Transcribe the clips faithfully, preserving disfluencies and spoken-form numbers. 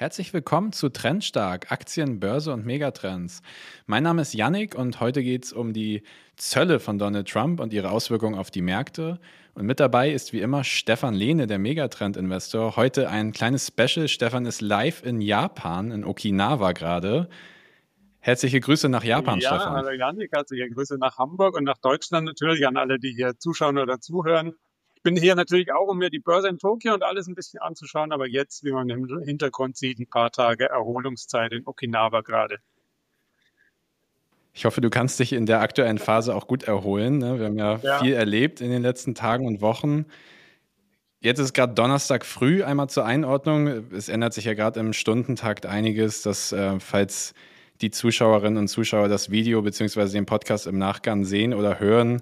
Herzlich willkommen zu Trendstark, Aktien, Börse und Megatrends. Mein Name ist Yannick und heute geht es um die Zölle von Donald Trump und ihre Auswirkungen auf die Märkte. Und mit dabei ist wie immer Stefan Lehne, der Megatrend-Investor. Heute ein kleines Special. Stefan ist live in Japan, in Okinawa gerade. Herzliche Grüße nach Japan, Ja, Stefan. hallo Janik, herzliche Grüße nach Hamburg und nach Deutschland natürlich, an alle, die hier zuschauen oder zuhören. Ich bin hier natürlich auch, um mir die Börse in Tokio und alles ein bisschen anzuschauen, aber jetzt, wie man im Hintergrund sieht, ein paar Tage Erholungszeit in Okinawa gerade. Ich hoffe, du kannst dich in der aktuellen Phase auch gut erholen, ne? Wir haben ja Ja, viel erlebt in den letzten Tagen und Wochen. Jetzt ist gerade Donnerstag früh, einmal zur Einordnung. Es ändert sich ja gerade im Stundentakt einiges, dass äh, falls die Zuschauerinnen und Zuschauer das Video bzw. den Podcast im Nachgang sehen oder hören,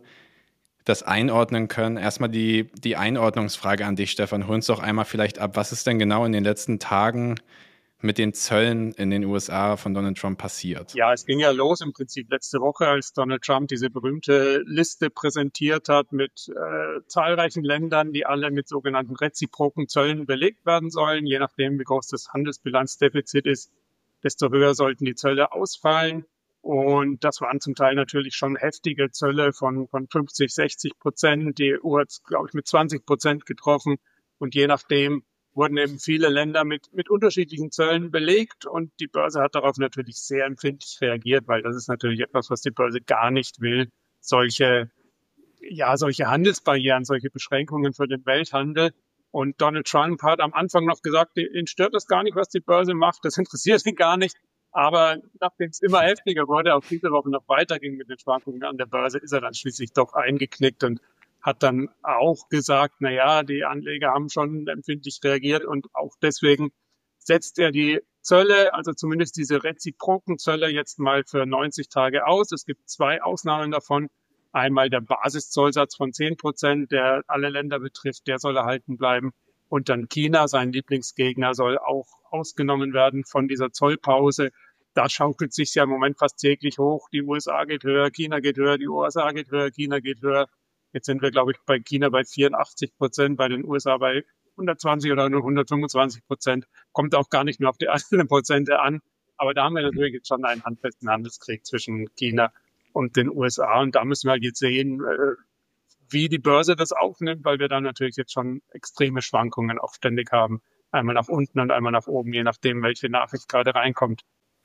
das einordnen können. Erstmal die, die Einordnungsfrage an dich, Stefan. Hol uns doch einmal vielleicht ab, was ist denn genau in den letzten Tagen mit den Zöllen in den U S A von Donald Trump passiert? ja, es ging ja los im Prinzip letzte Woche, als Donald Trump diese berühmte Liste präsentiert hat mit äh, zahlreichen Ländern, die alle mit sogenannten reziproken Zöllen belegt werden sollen. Je nachdem, wie groß das Handelsbilanzdefizit ist, desto höher sollten die Zölle ausfallen. Und das waren zum Teil natürlich schon heftige Zölle von, von fünfzig, sechzig Prozent. Die E U hat es, glaube ich, mit zwanzig Prozent getroffen. Und je nachdem wurden eben viele Länder mit, mit unterschiedlichen Zöllen belegt. Und die Börse hat darauf natürlich sehr empfindlich reagiert, weil das ist natürlich etwas, was die Börse gar nicht will. Solche, ja, solche Handelsbarrieren, solche Beschränkungen für den Welthandel. Und Donald Trump hat am Anfang noch gesagt, ihn stört das gar nicht, was die Börse macht. Das interessiert ihn gar nicht. Aber nachdem es immer heftiger wurde, auch diese Woche noch weiterging mit den Schwankungen an der Börse, ist er dann schließlich doch eingeknickt und hat dann auch gesagt, na ja, die Anleger haben schon empfindlich reagiert und auch deswegen setzt er die Zölle, also zumindest diese reziproken Zölle jetzt mal für neunzig Tage aus. Es gibt zwei Ausnahmen davon. Einmal der Basiszollsatz von zehn Prozent, der alle Länder betrifft, der soll erhalten bleiben. Und dann China, sein Lieblingsgegner, soll auch ausgenommen werden von dieser Zollpause. Da schaukelt sich ja im Moment fast täglich hoch. Die U S A geht höher, China geht höher, die U S A geht höher, China geht höher. Jetzt sind wir, glaube ich, bei China bei vierundachtzig Prozent, bei den U S A bei hundertzwanzig oder nur hundertfünfundzwanzig Prozent. Kommt auch gar nicht nur auf die einzelnen Prozente an. Aber da haben wir natürlich jetzt schon einen handfesten Handelskrieg zwischen China und den U S A. Und da müssen wir halt jetzt sehen, wie die Börse das aufnimmt, weil wir da natürlich jetzt schon extreme Schwankungen auch ständig haben. Einmal nach unten und einmal nach oben, je nachdem, welche Nachricht gerade reinkommt.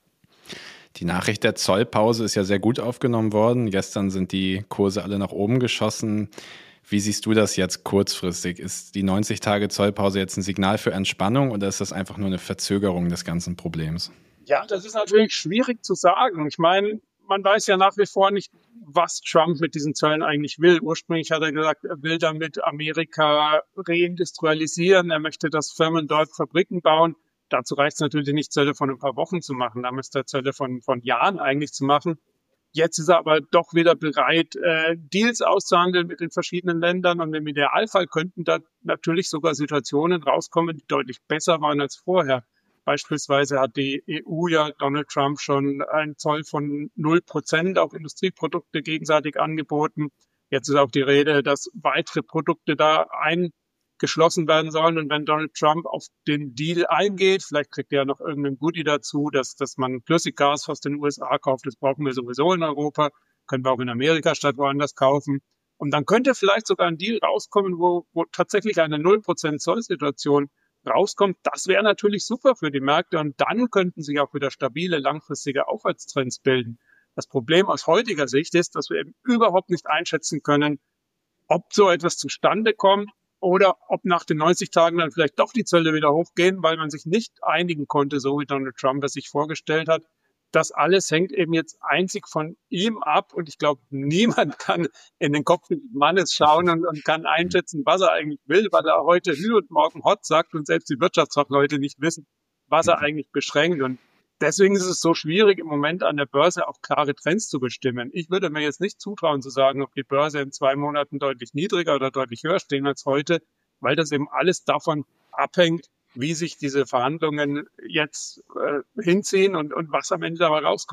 Die Nachricht der Zollpause ist ja sehr gut aufgenommen worden. Gestern sind die Kurse alle nach oben geschossen. Wie siehst du das jetzt kurzfristig? Ist die neunzig Tage Zollpause jetzt ein Signal für Entspannung oder ist das einfach nur eine Verzögerung des ganzen Problems? Ja, das ist natürlich schwierig zu sagen. Ich meine, man weiß ja nach wie vor nicht, was Trump mit diesen Zöllen eigentlich will. Ursprünglich hat er gesagt, er will damit Amerika reindustrialisieren. Er möchte, dass Firmen dort Fabriken bauen. Dazu reicht es natürlich nicht, Zölle von ein paar Wochen zu machen. Da müsste er Zölle von, von Jahren eigentlich zu machen. Jetzt ist er aber doch wieder bereit, äh, Deals auszuhandeln mit den verschiedenen Ländern. Und im Idealfall könnten da natürlich sogar Situationen rauskommen, die deutlich besser waren als vorher. Beispielsweise hat die E U ja Donald Trump schon einen Zoll von null Prozent auf Industrieprodukte gegenseitig angeboten. Jetzt ist auch die Rede, dass weitere Produkte da eingeschlossen werden sollen. Und wenn Donald Trump auf den Deal eingeht, vielleicht kriegt er ja noch irgendeinen Goodie dazu, dass, dass man Flüssiggas aus den U S A kauft. Das brauchen wir sowieso in Europa. Können wir auch in Amerika statt woanders kaufen. Und dann könnte vielleicht sogar ein Deal rauskommen, wo, wo tatsächlich eine null Prozent Zollsituation rauskommt. Das wäre natürlich super für die Märkte und dann könnten sich auch wieder stabile, langfristige Aufwärtstrends bilden. Das Problem aus heutiger Sicht ist, dass wir eben überhaupt nicht einschätzen können, ob so etwas zustande kommt oder ob nach den neunzig Tagen dann vielleicht doch die Zölle wieder hochgehen, weil man sich nicht einigen konnte, so wie Donald Trump es sich vorgestellt hat. Das alles hängt eben jetzt einzig von ihm ab und ich glaube, niemand kann in den Kopf des Mannes schauen und, und kann einschätzen, was er eigentlich will, weil er heute Hü und morgen Hot sagt und selbst die Wirtschaftsfachleute nicht wissen, was er eigentlich beschränkt. Und deswegen ist es so schwierig, im Moment an der Börse auch klare Trends zu bestimmen. Ich würde mir jetzt nicht zutrauen zu sagen, ob die Börse in zwei Monaten deutlich niedriger oder deutlich höher stehen als heute, weil das eben alles davon abhängt, wie sich diese Verhandlungen jetzt äh, hinziehen und, und was am Ende dabei rauskommt.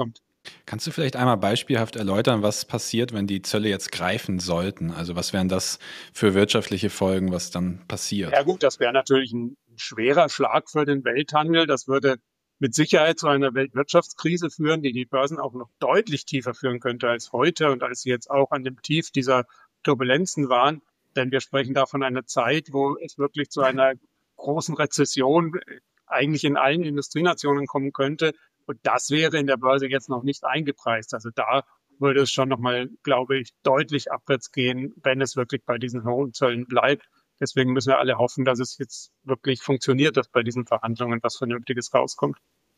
Kannst du vielleicht einmal beispielhaft erläutern, was passiert, wenn die Zölle jetzt greifen sollten? Also was wären das für wirtschaftliche Folgen, was dann Ja passiert? gut, das wäre natürlich ein schwerer Schlag für den Welthandel. Das würde mit Sicherheit zu einer Weltwirtschaftskrise führen, die die Börsen auch noch deutlich tiefer führen könnte als heute und als sie jetzt auch an dem Tief dieser Turbulenzen waren. Denn wir sprechen da von einer Zeit, wo es wirklich zu einer großen Rezession eigentlich in allen Industrienationen kommen könnte. Und das wäre in der Börse jetzt noch nicht eingepreist. Also da würde es schon nochmal, glaube ich, deutlich abwärts gehen, wenn es wirklich bei diesen hohen Zöllen bleibt. Deswegen müssen wir alle hoffen, dass es jetzt wirklich funktioniert, dass bei diesen Verhandlungen was Vernünftiges rauskommt.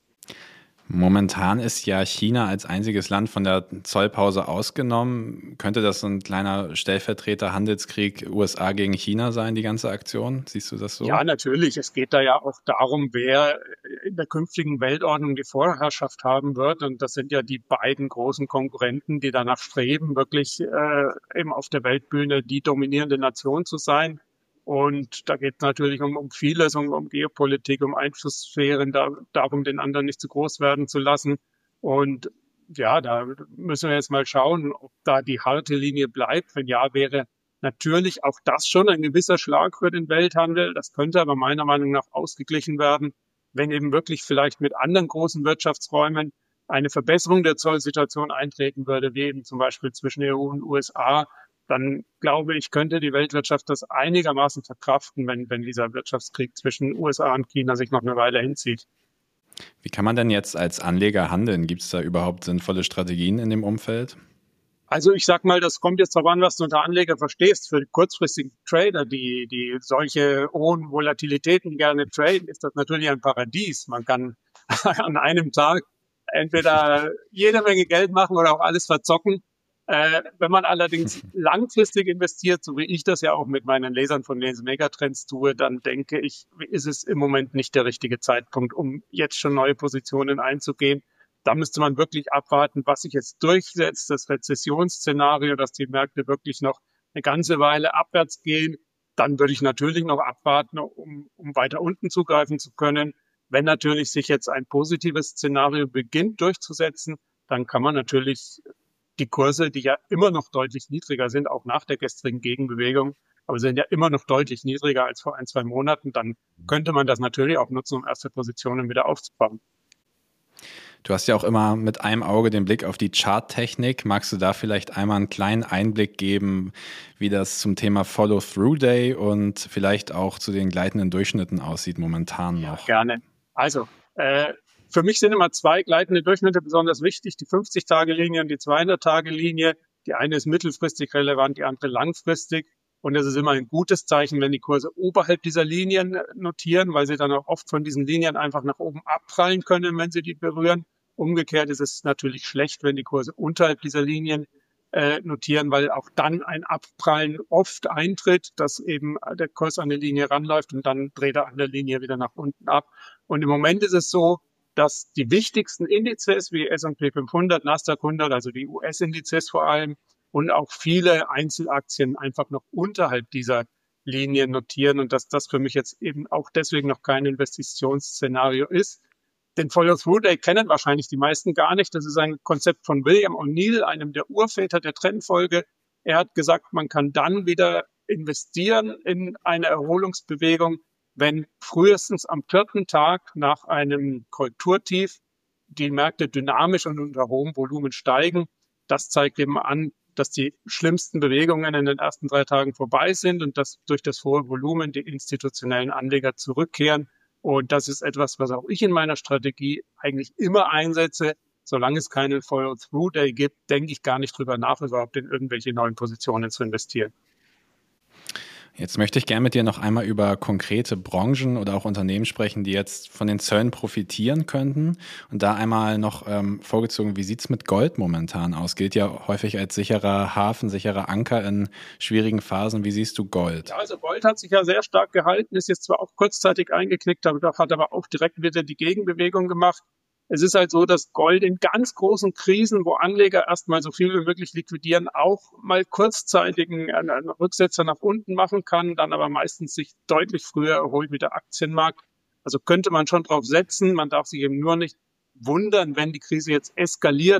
Momentan ist ja China als einziges Land von der Zollpause ausgenommen. Könnte das so ein kleiner Stellvertreter-Handelskrieg U S A gegen China sein, die ganze Aktion? Siehst du das so? Ja, natürlich. Es geht da ja auch darum, wer in der künftigen Weltordnung die Vorherrschaft haben wird. Und das sind ja die beiden großen Konkurrenten, die danach streben, wirklich äh, eben auf der Weltbühne die dominierende Nation zu sein. Und da geht es natürlich um, um vieles, um, um Geopolitik, um Einflusssphären, da, darum, den anderen nicht zu groß werden zu lassen. Und ja, da müssen wir jetzt mal schauen, ob da die harte Linie bleibt. Wenn ja, wäre natürlich auch das schon ein gewisser Schlag für den Welthandel. Das könnte aber meiner Meinung nach ausgeglichen werden, wenn eben wirklich vielleicht mit anderen großen Wirtschaftsräumen eine Verbesserung der Zollsituation eintreten würde, wie eben zum Beispiel zwischen E U und U S A. Dann glaube ich, könnte die Weltwirtschaft das einigermaßen verkraften, wenn, wenn dieser Wirtschaftskrieg zwischen U S A und China sich noch eine Weile hinzieht. Wie kann man denn jetzt als Anleger handeln? Gibt es da überhaupt sinnvolle Strategien in dem Umfeld? Also ich sag mal, das kommt jetzt darauf an, was du unter Anleger verstehst. Für die kurzfristigen Trader, die, die solche hohen Volatilitäten gerne traden, ist das natürlich ein Paradies. Man kann an einem Tag entweder jede Menge Geld machen oder auch alles verzocken. Äh, wenn man allerdings langfristig investiert, so wie ich das ja auch mit meinen Lesern von den Megatrends tue, dann denke ich, ist es im Moment nicht der richtige Zeitpunkt, um jetzt schon neue Positionen einzugehen. Da müsste man wirklich abwarten, was sich jetzt durchsetzt, das Rezessionsszenario, dass die Märkte wirklich noch eine ganze Weile abwärts gehen. Dann würde ich natürlich noch abwarten, um, um weiter unten zugreifen zu können. Wenn natürlich sich jetzt ein positives Szenario beginnt durchzusetzen, dann kann man natürlich die Kurse, die ja immer noch deutlich niedriger sind, auch nach der gestrigen Gegenbewegung, aber sind ja immer noch deutlich niedriger als vor ein, zwei Monaten, dann könnte man das natürlich auch nutzen, um erste Positionen wieder aufzubauen. Du hast ja auch immer mit einem Auge den Blick auf die Charttechnik. Magst du da vielleicht einmal einen kleinen Einblick geben, wie das zum Thema Follow-Through-Day und vielleicht auch zu den gleitenden Durchschnitten aussieht momentan noch? Ja, gerne. Also, äh, für mich sind immer zwei gleitende Durchschnitte besonders wichtig, die fünfzig-Tage-Linie und die zweihundert-Tage-Linie. Die eine ist mittelfristig relevant, die andere langfristig. Und es ist immer ein gutes Zeichen, wenn die Kurse oberhalb dieser Linien notieren, weil sie dann auch oft von diesen Linien einfach nach oben abprallen können, wenn sie die berühren. Umgekehrt ist es natürlich schlecht, wenn die Kurse unterhalb dieser Linien äh, notieren, weil auch dann ein Abprallen oft eintritt, dass eben der Kurs an der Linie ranläuft und dann dreht er an der Linie wieder nach unten ab. Und im Moment ist es so, dass die wichtigsten Indizes wie S und P fünfhundert, Nasdaq hundert, also die U S-Indizes vor allem und auch viele Einzelaktien einfach noch unterhalb dieser Linie notieren und dass das für mich jetzt eben auch deswegen noch kein Investitionsszenario ist. Den Follow-Through-Day kennen wahrscheinlich die meisten gar nicht. Das ist ein Konzept von William O'Neill, einem der Urväter der Trendfolge. Er hat gesagt, man kann dann wieder investieren in eine Erholungsbewegung, wenn frühestens am vierten Tag nach einem Korrekturtief die Märkte dynamisch und unter hohem Volumen steigen. Das zeigt eben an, dass die schlimmsten Bewegungen in den ersten drei Tagen vorbei sind und dass durch das hohe Volumen die institutionellen Anleger zurückkehren. Und das ist etwas, was auch ich in meiner Strategie eigentlich immer einsetze. Solange es keinen Follow-Through-Day gibt, denke ich gar nicht drüber nach, überhaupt in irgendwelche neuen Positionen zu investieren. Jetzt möchte ich gerne mit dir noch einmal über konkrete Branchen oder auch Unternehmen sprechen, die jetzt von den Zöllen profitieren könnten. Und da einmal noch ähm, vorgezogen, wie sieht es mit Gold momentan aus? Gilt ja häufig als sicherer Hafen, sicherer Anker in schwierigen Phasen. Wie siehst du Gold? Ja, also Gold hat sich ja sehr stark gehalten, ist jetzt zwar auch kurzzeitig eingeknickt, hat aber auch direkt wieder die Gegenbewegung gemacht. Es ist halt so, dass Gold in ganz großen Krisen, wo Anleger erstmal so viel wie möglich liquidieren, auch mal kurzzeitigen einen Rücksetzer nach unten machen kann, dann aber meistens sich deutlich früher erholt wie der Aktienmarkt. Also könnte man schon drauf setzen. Man darf sich eben nur nicht wundern, wenn die Krise jetzt eskaliert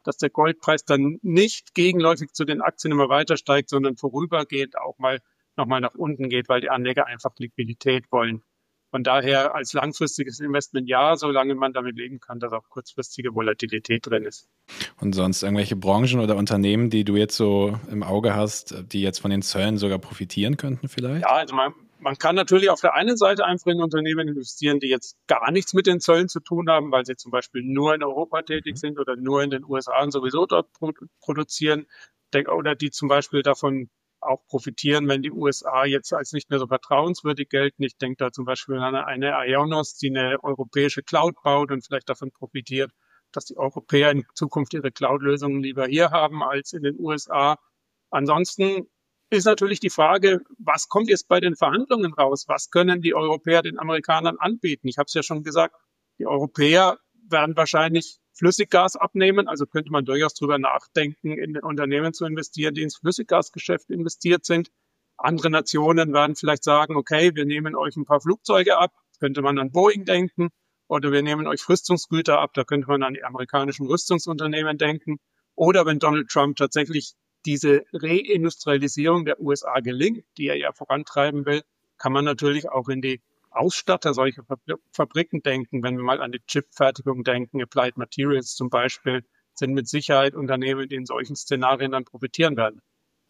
dass der Goldpreis dann nicht gegenläufig zu den Aktien immer weiter steigt, sondern vorübergehend auch mal nochmal nach unten geht, weil die Anleger einfach Liquidität wollen. Von daher als langfristiges Investment ja, solange man damit leben kann, dass auch kurzfristige Volatilität drin ist. Und sonst irgendwelche Branchen oder Unternehmen, die du jetzt so im Auge hast, die jetzt von den Zöllen sogar profitieren könnten vielleicht? Ja, also man, man kann natürlich auf der einen Seite einfach in Unternehmen investieren, die jetzt gar nichts mit den Zöllen zu tun haben, weil sie zum Beispiel nur in Europa tätig mhm. sind oder nur in den U S A und sowieso dort produzieren, oder die zum Beispiel davon auch profitieren, wenn die U S A jetzt als nicht mehr so vertrauenswürdig gelten. Ich denke da zum Beispiel an eine Ionos, die eine europäische Cloud baut und vielleicht davon profitiert, dass die Europäer in Zukunft ihre Cloud-Lösungen lieber hier haben als in den U S A. Ansonsten ist natürlich die Frage, was kommt jetzt bei den Verhandlungen raus? Was können die Europäer den Amerikanern anbieten? Ich habe es ja schon gesagt, die Europäer werden wahrscheinlich Flüssiggas abnehmen, also könnte man durchaus drüber nachdenken, in Unternehmen zu investieren, die ins Flüssiggasgeschäft investiert sind. Andere Nationen werden vielleicht sagen, okay, wir nehmen euch ein paar Flugzeuge ab, könnte man an Boeing denken, oder wir nehmen euch Rüstungsgüter ab, da könnte man an die amerikanischen Rüstungsunternehmen denken. Oder wenn Donald Trump tatsächlich diese Reindustrialisierung der U S A gelingt, die er ja vorantreiben will, kann man natürlich auch in die Ausstatter solcher Fabriken denken. Wenn wir mal an die Chipfertigung denken, Applied Materials zum Beispiel, sind mit Sicherheit Unternehmen, die in solchen Szenarien dann profitieren werden.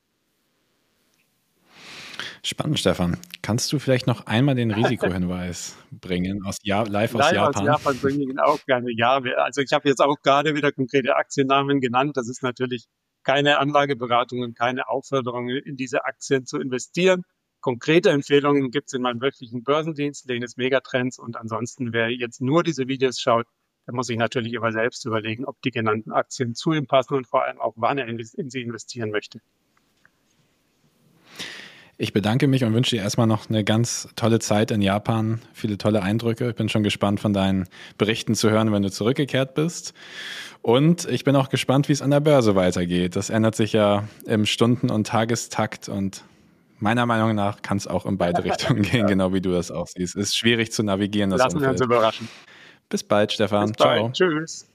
Spannend, Stefan. Kannst du vielleicht noch einmal den Risikohinweis bringen, aus ja- live aus live Japan? Aus Japan bringe ich ihn auch gerne. Ja, also ich habe jetzt auch gerade wieder konkrete Aktiennamen genannt. Das ist natürlich keine Anlageberatung und keine Aufforderung, in diese Aktien zu investieren. Konkrete Empfehlungen gibt es in meinem wöchentlichen Börsendienst, den ist Megatrends. Und ansonsten, wer jetzt nur diese Videos schaut, der muss sich natürlich immer selbst überlegen, ob die genannten Aktien zu ihm passen und vor allem auch, wann er in sie investieren möchte. Ich bedanke mich und wünsche dir erstmal noch eine ganz tolle Zeit in Japan, viele tolle Eindrücke. Ich bin schon gespannt, von deinen Berichten zu hören, wenn du zurückgekehrt bist. Und ich bin auch gespannt, wie es an der Börse weitergeht. Das ändert sich ja im Stunden- und Tagestakt und meiner Meinung nach kann es auch in beide Richtungen gehen, ja. Genau wie du das auch siehst. Es ist schwierig zu navigieren, das Lassen Umfeld. wir uns überraschen. Bis bald, Stefan. Bis bald. Ciao. Tschüss.